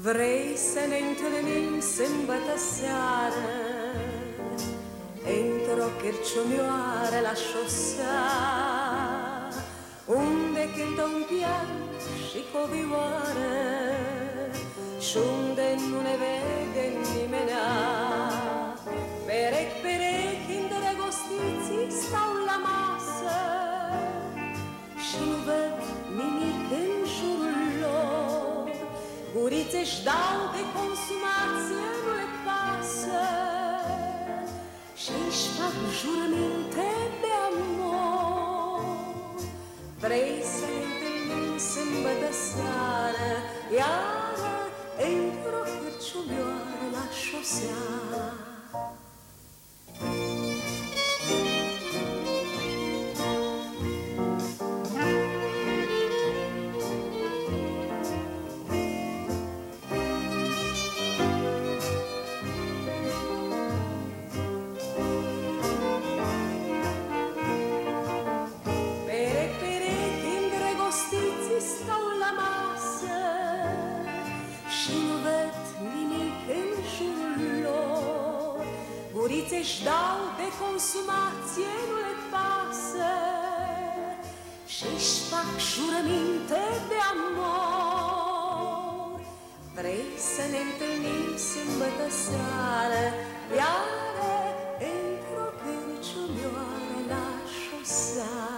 Vrei să ne întâlnim sâmbătă seară într-o cârciumioară la șosea, unde cântă un pian și covioară și unde nu ne vede nimenea. Perechi îndrăgostiții stau la masă și nu văd nimic în jurul lor. Gurițe-și dau de consumație, nu le pasă și-și fac jurăminte de amor. Vrei să ne întâlnim sâmbătă seară, iară într-o cârciumioară la șosea. Stau la masă și nu văd nimic în jurul lor. Gurițe-și dau de consumație, nu le pasă și-și fac jurăminte de amor. Vrei să ne întâlnim sâmbătă seară, iară într-o cârciumioară la șosea.